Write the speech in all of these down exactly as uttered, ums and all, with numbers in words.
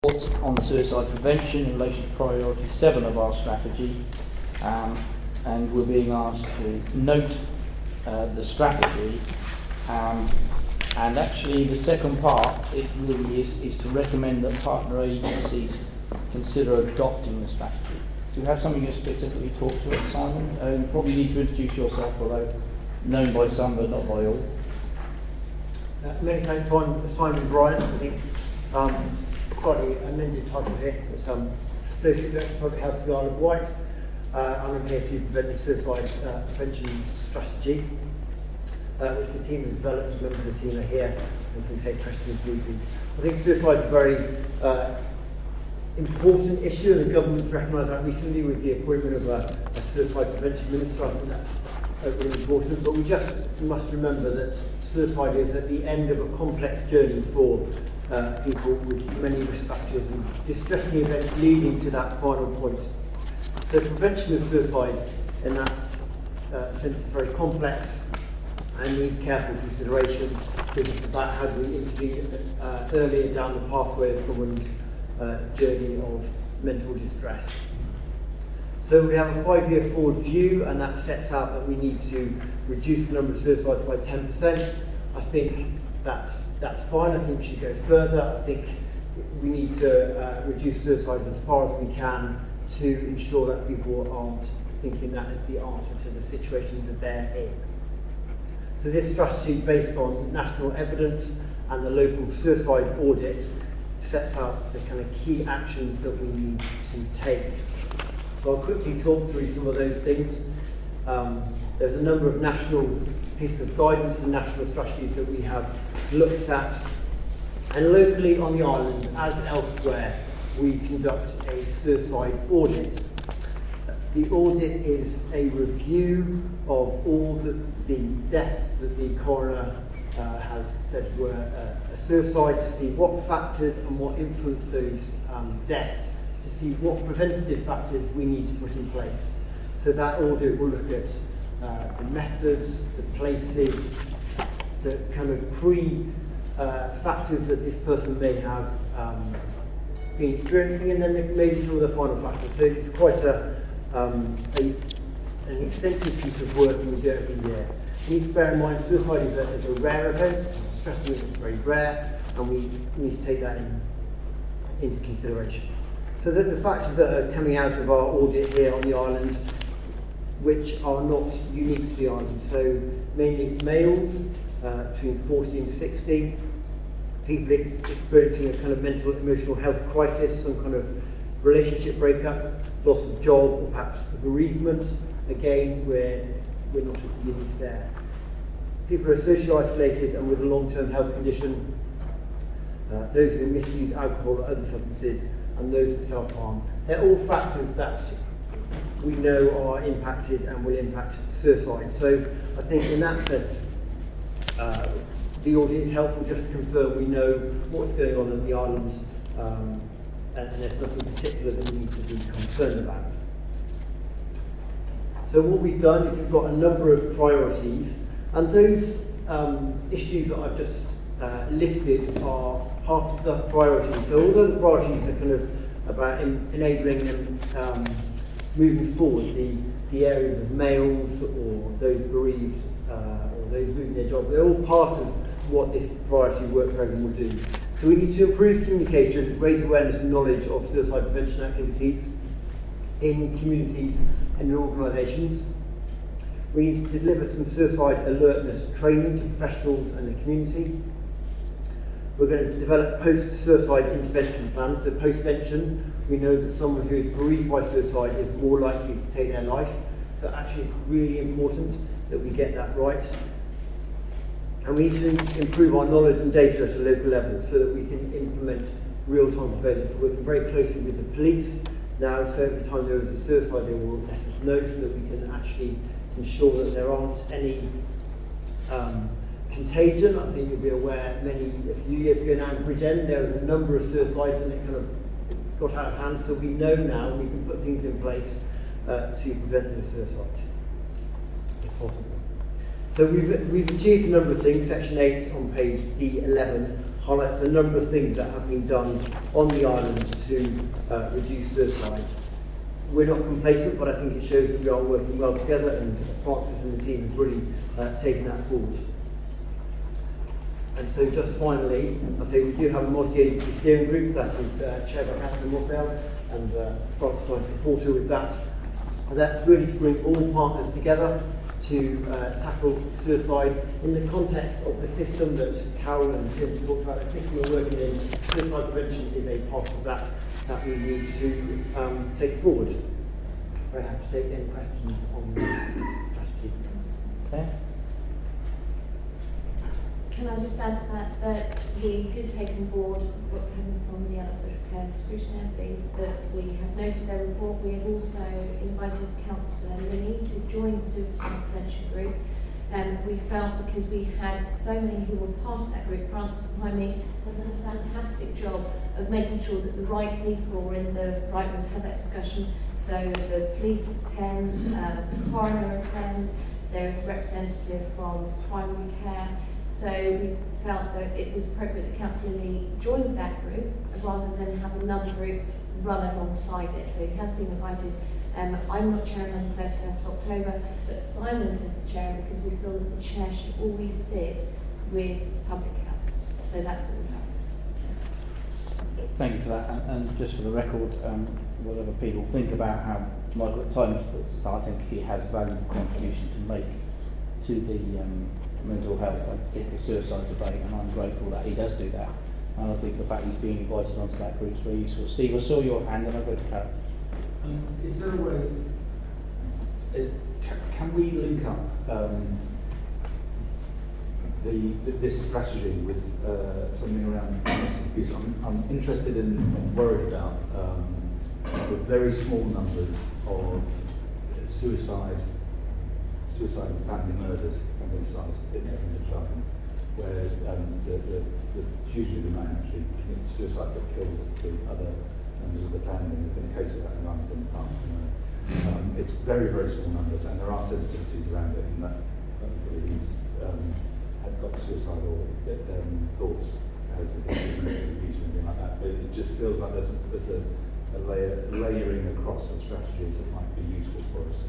On suicide prevention in relation to priority seven of our strategy, um, and we're being asked to note uh, the strategy, um, and actually the second part it really is, is to recommend that partner agencies consider adopting the strategy. Do you have something you specifically talk to it, Simon? Uh, you probably need to introduce yourself, although known by some but not by all. Uh, many thanks, Simon, Simon Bryant. I think um, slightly amended title here, but um, Associate Director of Public Health for the Isle of Wight. Uh, I'm here to prevent the suicide uh, prevention strategy, uh, which the team has developed. Members of the team are here and can take questions briefly. I think suicide is a very uh, important issue, and the government's recognised that recently with the appointment of a, a suicide prevention minister. I think that's uh, really important. But we just must remember that suicide is at the end of a complex journey for uh, people with many risk factors and distressing events leading to that final point. So prevention of suicide in that uh, sense is very complex and needs careful consideration, because it's about how do we intervene uh, earlier down the pathway of someone's uh, journey of mental distress. So we have a five-year forward view, and that sets out that we need to reduce the number of suicides by ten percent. I think that's that's fine. I think we should go further. I think we need to uh, reduce suicides as far as we can to ensure that people aren't thinking that is the answer to the situation that they're in. So this strategy, based on national evidence and the local suicide audit, sets out the kind of key actions that we need to take. So I'll quickly talk through some of those things. Um, there's a number of national pieces of guidance and national strategies that we have looked at. And locally on the island, as elsewhere, we conduct a suicide audit. The audit is a review of all the, the deaths that the coroner uh, has said were uh, a suicide, to see what factors and what influenced those um, deaths, to see what preventative factors we need to put in place. So that audit will look at uh, the methods, the places, the kind of pre uh, factors that this person may have um, been experiencing, and then maybe some of the final factors. So it's quite a, um, a an extensive piece of work we do every year. We need to bear in mind suicide is a, is a rare event. Stress is very rare, and we need to take that in, into consideration. So the, the factors that are coming out of our audit here on the island, which are not unique to the island. So mainly it's males uh, between forty and sixty, people ex- experiencing a kind of mental, emotional health crisis, some kind of relationship breakup, loss of job, or perhaps bereavement. Again, we're, we're not unique there. People who are socially isolated and with a long-term health condition, uh, those who misuse alcohol or other substances, and those that self-harm. They're all factors that we know are impacted and will impact suicide. So I think in that sense, uh, the audit is helpful just to confirm we know what's going on in the island, um, and, and there's nothing particular that we need to be concerned about. So what we've done is we've got a number of priorities, and those um, issues that I've just uh, listed are part of the priorities. So although the priorities are kind of about in, enabling and um, moving forward the, the areas of males or those bereaved uh, or those losing their job, they're all part of what this priority work programme will do. So we need to improve communication, raise awareness and knowledge of suicide prevention activities in communities and in organisations. We need to deliver some suicide alertness training to professionals and the community. We're going to develop post-suicide intervention plans. So post-vention, we know that someone who is bereaved by suicide is more likely to take their life. So actually it's really important that we get that right. And we need to improve our knowledge and data at a local level so that we can implement real-time surveillance. We're working very closely with the police now, so every time there is a suicide they will let us know so that we can actually ensure that there aren't any um, contagion. I think you'll be aware many, a few years ago now in Bridgend, there was a number of suicides and it kind of got out of hand, so we know now we can put things in place uh, to prevent those suicides, if possible. So we've, we've achieved a number of things. Section eight on page D eleven highlights a number of things that have been done on the island to uh, reduce suicide. We're not complacent, but I think it shows that we are working well together, and Francis and the team have really uh, taken that forward. And so just finally, I say we do have a multi-agency steering group that is uh, chaired by Catherine Mossdale, and uh, Francis and I support her with that. And that's really to bring all partners together to uh, tackle suicide in the context of the system that Carol and Tim talked about. The system we're working in, suicide prevention is a part of that that we need to um, take forward. I have to take any questions on the strategy. Okay. Can I just add to that that we did take on board what came from the other social care scrutineer, that we have noted their report. We have also invited Councillor Lilly to join the suicide prevention group. Um, we felt because we had so many who were part of that group, Francis behind me has done a fantastic job of making sure that the right people were in the right room to have that discussion. So the police attends, uh, the coroner attends, there is a representative from primary care. So we felt that it was appropriate that Councillor Lee joined that group rather than have another group run alongside it. So he has been invited. Um, I'm not chairing on the thirty-first of October, but Simon is the chair because we feel that the chair should always sit with public health. So that's what we've done. Thank you for that. And, and just for the record, um, whatever people think about how Michael at times puts it, I think he has a valuable contribution to make to the um, mental health and particularly suicide debate, and I'm grateful that he does do that. And I think the fact he's being invited onto that group is very useful. Steve, I saw your hand, and I'll go to Carol. Um, is there a way, it, can, can we link up um, the, the this strategy with uh, something around domestic abuse? I'm, I'm interested in and worried about um, the very small numbers of suicide, suicide and family murders on the side in, in the trial, where um, the, the, the, usually the man actually commits suicide but kills the other members of the family. There's been a case of that in London in the past. Um, it's very, very small numbers, and there are sensitivities around it in that uh, he's um, had got suicidal um, thoughts, has abuse or anything like that. But it just feels like there's a, there's a, a layer, layering across of strategies that might be useful for us.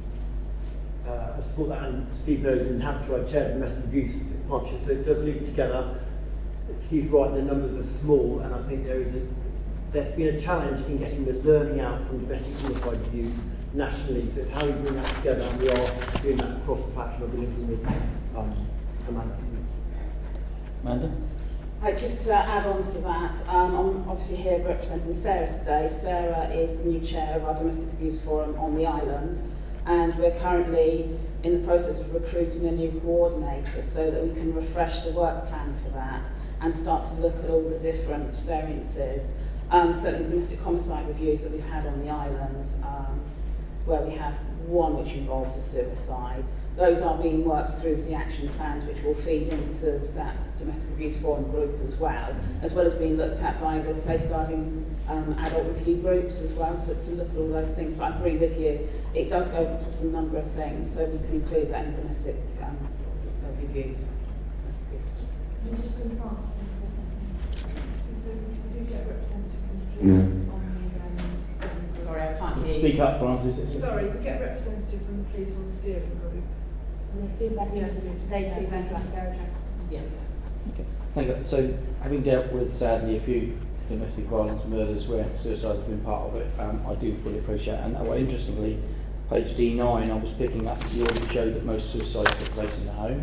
Uh, I support that, and Steve knows in Hampshire I chair the domestic abuse partnership, so it does link together. Steve's right, the numbers are small, and I think there is a there's been a challenge in getting the learning out from domestic suicide abuse nationally. So it's how we bring that together, and we are doing that across the platform. I'll be looking with um, Amanda. Amanda? Right, just to add on to that, um, I'm obviously here representing Sarah today. Sarah is the new chair of our Domestic Abuse Forum on the island, and we're currently in the process of recruiting a new coordinator so that we can refresh the work plan for that and start to look at all the different variances. Um, certainly the domestic homicide reviews that we've had on the island, um, where we have one which involved a suicide. Those are being worked through the action plans, which will feed into that domestic abuse forum group as well, as well as being looked at by the safeguarding um, adult review groups as well, to, to look at all those things. But I agree with you, it does go across a number of things, so we can include that in domestic um, reviews. Can you just bring Francis in for a second? So we do get a representative from the police on the um, Sorry, I can't hear you. Speak up, Francis. It's Sorry, we get a representative from the police on the steering group. and the feedback Yes. into they feedback to Sarah Jackson. Yeah. Okay, thank you. So, having dealt with sadly a few domestic violence murders where suicide has been part of it, um, I do fully appreciate it. And uh, well, interestingly, page D nine, I was picking up that you already showed that most suicides took place in the home,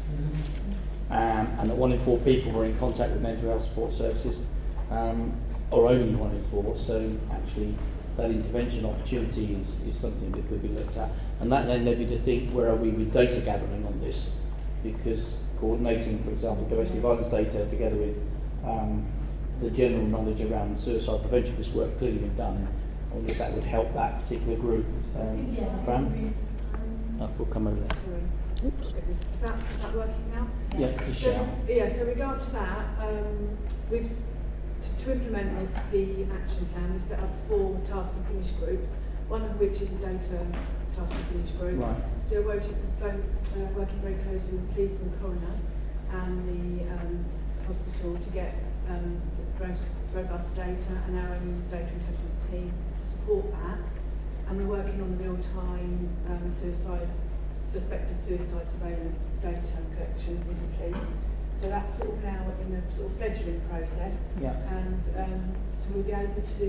um, and that one in four people were in contact with mental health support services, um, or only one in four. So, actually, that intervention opportunity is, is something that could be looked at. And that then led me to think, where are we with data gathering on this? Because coordinating, for example, domestic violence data together with um, the general knowledge around suicide prevention, this work clearly been done. I wonder if that would help that particular group. Um, Yeah. Fran? Oh, we'll come over there. Sorry. Is that, is that working now? Yeah, just So, shout. yeah, so regard to that, um, we've, s- to, to implement this, the action plan, we've set up four task and finish groups, one of which is a data task and finish group. Right. So we're working, both, uh, working very closely with the police and coroner and the um, hospital to get um, robust data and our own data intelligence team to support that. And we're working on real-time um, suicide, suspected suicide surveillance data collection with the police. So that's sort of now in a sort of fledgling process. Yeah. And um, so we'll be able to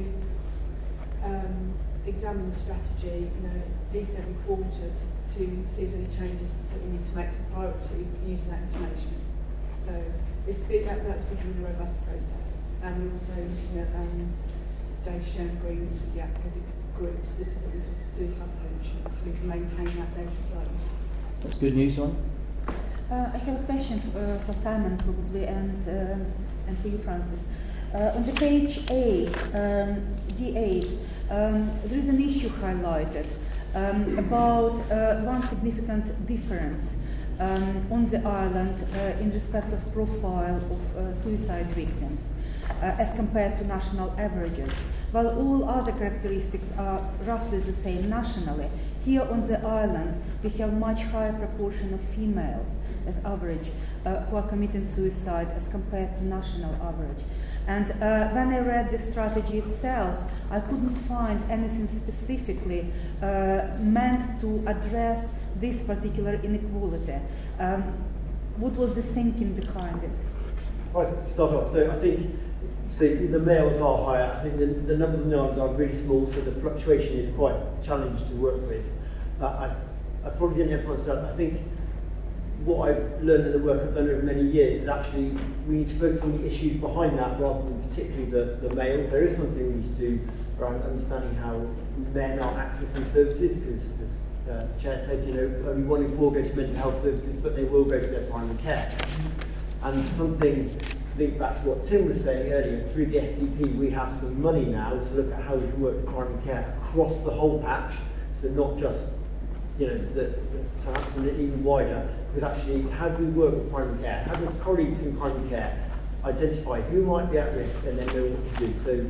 um, examine the strategy, you know, at least every quarter to, to see if there's any changes that we need to make some priorities using that information. So it's been, that, that's becoming a robust process. And we're also looking at um, data sharing agreements with the academic groups specifically for suicide prevention, so we can maintain that data flow. That's good news, one. Uh, I have a question uh, for Simon probably and um, and for you, Francis. Uh, on the page eight, um, D eight, um, there is an issue highlighted um, about uh, one significant difference um, on the island uh, in respect of profile of uh, suicide victims uh, as compared to national averages. While all other characteristics are roughly the same nationally, here on the island we have much higher proportion of females as average uh, who are committing suicide as compared to national average. And uh, when I read the strategy itself, I couldn't find anything specifically uh, meant to address this particular inequality. Um, what was the thinking behind it? If I start off, so I think so the males are higher. I think the, the numbers in the islands are really small, so the fluctuation is quite challenging to work with. Uh, I, I probably didn't emphasise that. I think what I've learned in the work I've done over many years is actually we need to focus on the issues behind that rather than particularly the, the males. There is something we need to do around understanding how men are accessing services, because as uh, the Chair said, you know, only one in four go to mental health services, but they will go to their primary care. And something, link back to what Tim was saying earlier, through the S D P we have some money now to look at how we can work with primary care across the whole patch, so not just, you know, the, the Southampton and even wider, because actually how do we work with primary care? How do colleagues in primary care identify who might be at risk and then know what to do? So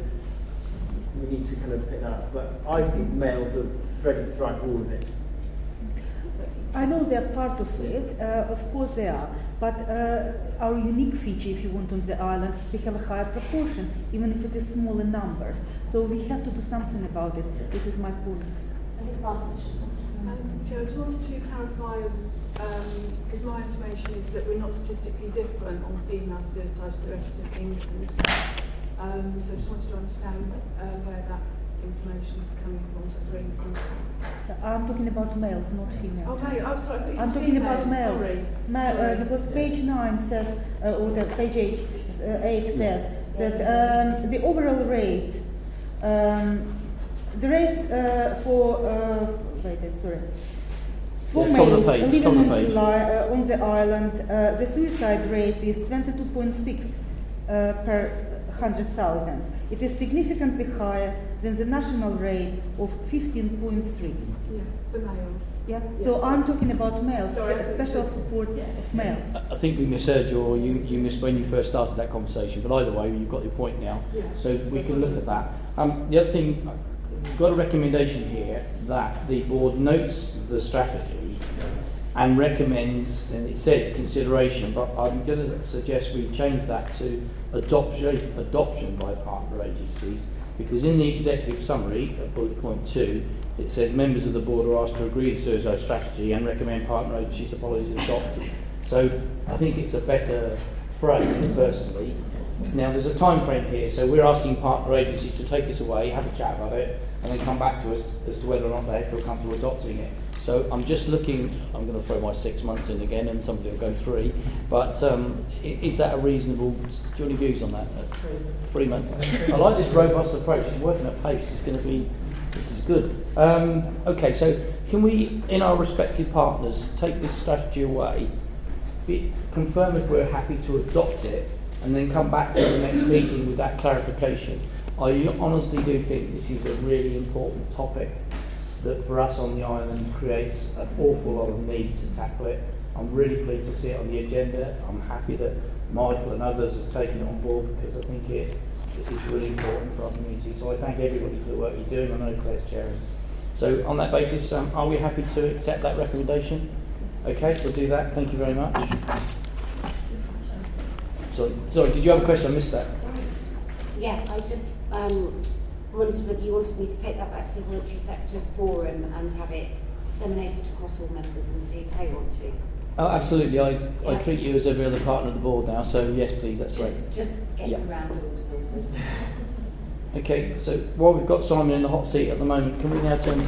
we need to kind of pick that up. But I think males are threaded throughout all of it. I know they are part of it, uh, of course they are, but uh, our unique feature, if you want, on the island, we have a higher proportion, even if it is smaller numbers. So we have to do something about it. This is my point. I think Francis just wants to comment. Um, so I just wanted to clarify, because um, my information is that we're not statistically different on female suicides to the rest of England. Um, so I just wanted to understand uh, where that information is coming from. So really I'm talking about males, not females. Oh, male. Oh, sorry. I thought you I'm said talking female. about males. Sorry. Ma- uh, Sorry. because page nine says, uh, or the page eight, uh, eight says that um, the overall rate, um, the rates uh, for uh, wait, uh, sorry, for Yeah, top of the males page, living top of on the the, page. li- uh, on the island, uh, the suicide rate is twenty-two point six uh, per one hundred thousand. It is significantly higher than the national rate of fifteen point three. Yeah, for males. Yeah. Yes. So I'm talking about males, Sorry, spe- special support yeah. of males. I think we misheard you, or you, you missed when you first started that conversation, but either way, you've got your point now. Yes. So we can look at that. Um, the other thing, we've got a recommendation here that the board notes the strategy and recommends, and it says consideration, but I'm going to suggest we change that to adoption, adoption by partner agencies, because in the executive summary at bullet point two, it says members of the board are asked to agree to suicide strategy and recommend partner agencies the policies adopted. So I think it's a better phrase, personally. Now there's a time frame here, so we're asking partner agencies to take us away, have a chat about it, and then come back to us as to whether or not they feel comfortable adopting it. So I'm just looking, I'm going to throw my six months in again, and somebody will go three, but um, is that a reasonable, do you have any views on that? Three. Three months. I like this robust approach, it's working at pace, it's going to be, this is good. Um, okay, so can we, in our respective partners, take this strategy away, be, confirm if we're happy to adopt it, and then come back to the next meeting with that clarification? I honestly do think this is a really important topic that for us on the island creates an awful lot of need to tackle it. I'm really pleased to see it on the agenda. I'm happy that Michael and others have taken it on board, because I think it, it is really important for our community. So I thank everybody for the work you're doing. I know Claire's chairing. So on that basis, um, are we happy to accept that recommendation? Okay, we'll do that. Thank you very much. Sorry, sorry. Did you have a question? I missed that. Yeah, I just um, wondered whether you wanted me to take that back to the voluntary sector forum and have it disseminated across all members and see if they want to. Oh, absolutely. I, I Yeah. treat you as every other partner of the board now. So yes, please. That's great. Just, just get Yeah. the round all sorted. Okay. So while we've got Simon in the hot seat at the moment, can we now turn to